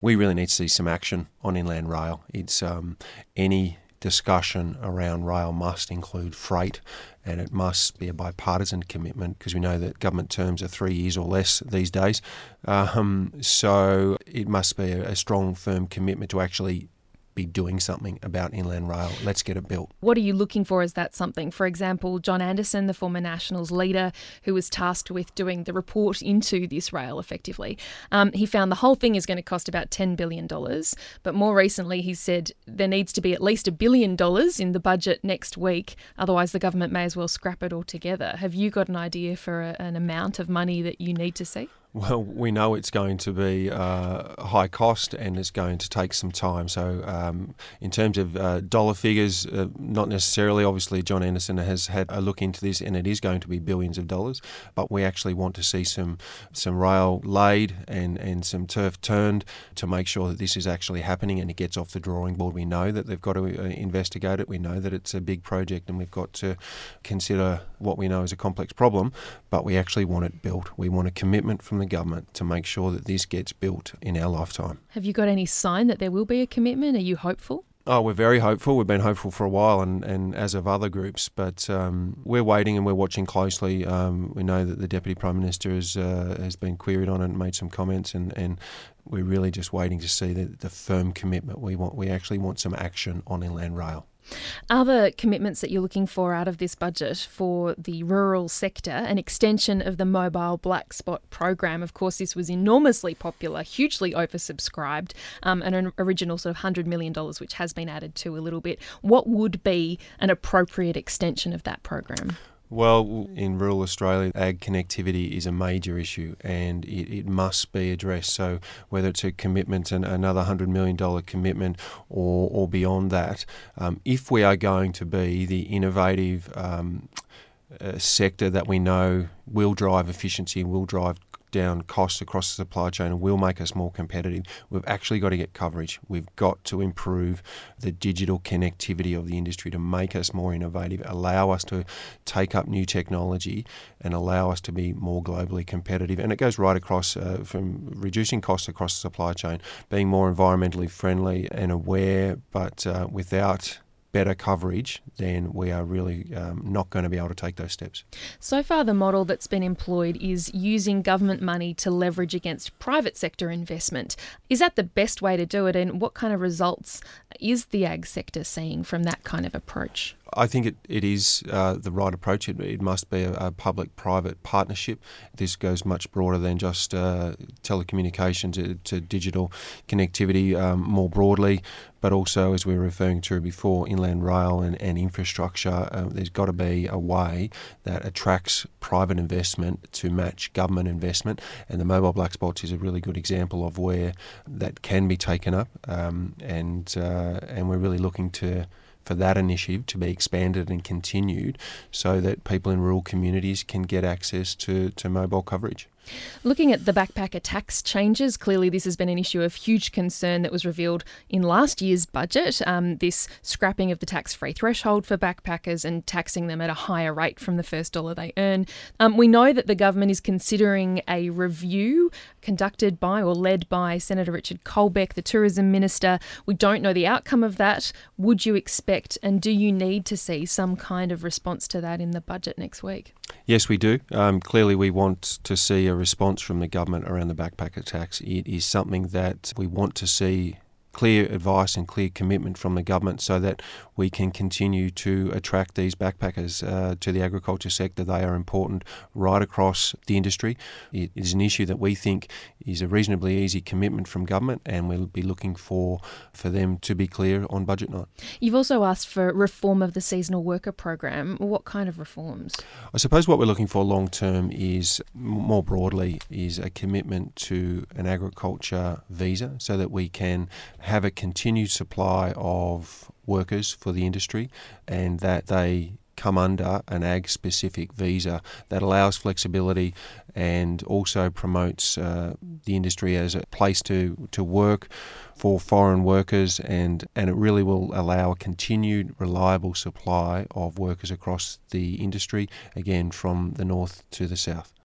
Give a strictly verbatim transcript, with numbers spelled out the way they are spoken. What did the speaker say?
We really need to see some action on inland rail. It's um, any discussion around rail must include freight, and it must be a bipartisan commitment because we know that government terms are three years or less these days. Um, so it must be a, a strong, firm commitment to actually be doing something about inland rail. Let's get it built. What are you looking for as that something? For example, John Anderson, the former Nationals leader who was tasked with doing the report into this rail effectively, um, he found the whole thing is going to cost about ten billion dollars. But more recently, he said there needs to be at least a billion dollars in the budget next week. Otherwise, the government may as well scrap it altogether. Have you got an idea for a, an amount of money that you need to see? Well, we know it's going to be uh, high cost and it's going to take some time. So um, in terms of uh, dollar figures, uh, not necessarily. Obviously, John Anderson has had a look into this and it is going to be billions of dollars. But we actually want to see some some rail laid and, and some turf turned to make sure that this is actually happening and it gets off the drawing board. We know that they've got to uh, investigate it. We know that it's a big project and we've got to consider what we know is a complex problem, but we actually want it built. We want a commitment from the government to make sure that this gets built in our lifetime. Have you got any sign that there will be a commitment? Are you hopeful? Oh, we're very hopeful. We've been hopeful for a while, and, and as have other groups. But um, we're waiting and we're watching closely. Um, we know that the Deputy Prime Minister has uh, has been queried on it and made some comments, and, and we're really just waiting to see the, the firm commitment. We want. We actually want some action on inland rail. Other commitments that you're looking for out of this budget for the rural sector, an extension of the Mobile Black Spot program. Of course, this was enormously popular, hugely oversubscribed, um, and an original sort of one hundred million dollars, which has been added to a little bit. What would be an appropriate extension of that program? Well, in rural Australia, ag connectivity is a major issue and it, it must be addressed. So whether it's a commitment, and another one hundred million dollars commitment or, or beyond that, um, if we are going to be the innovative um, uh, sector that we know will drive efficiency and will drive down costs across the supply chain and will make us more competitive, we've actually got to get coverage. We've got to improve the digital connectivity of the industry to make us more innovative, allow us to take up new technology and allow us to be more globally competitive. And it goes right across uh, from reducing costs across the supply chain, being more environmentally friendly and aware, but uh, without better coverage, then we are really um, not going to be able to take those steps. So far, the model that's been employed is using government money to leverage against private sector investment. Is that the best way to do it, and what kind of results is the ag sector seeing from that kind of approach? I think it, it is uh, the right approach. It, it must be a, a public-private partnership. This goes much broader than just uh, telecommunications to, to digital connectivity um, more broadly, but also, as we were referring to before, inland rail and, and infrastructure. Uh, there's got to be a way that attracts private investment to match government investment, and the Mobile Black Spots is a really good example of where that can be taken up, um, and uh, and we're really looking to for that initiative to be expanded and continued so that people in rural communities can get access to, to mobile coverage. Looking at the backpacker tax changes, clearly this has been an issue of huge concern that was revealed in last year's budget, um, this scrapping of the tax-free threshold for backpackers and taxing them at a higher rate from the first dollar they earn. Um, we know that the government is considering a review conducted by or led by Senator Richard Colbeck, the Tourism Minister. We don't know the outcome of that. Would you expect, and do you need to see some kind of response to that in the budget next week? Yes, we do. Um, clearly, we want to see a response from the government around the backpacker tax. It is something that we want to see clear advice and clear commitment from the government so that we can continue to attract these backpackers uh, to the agriculture sector. They are important right across the industry. It is an issue that we think is a reasonably easy commitment from government, and we'll be looking for, for them to be clear on budget night. You've also asked for reform of the seasonal worker program. What kind of reforms? I suppose what we're looking for long term is, more broadly, is a commitment to an agriculture visa so that we can have a continued supply of workers for the industry and that they come under an ag-specific visa that allows flexibility and also promotes uh, the industry as a place to, to work for foreign workers, and, and it really will allow a continued reliable supply of workers across the industry, again from the north to the south.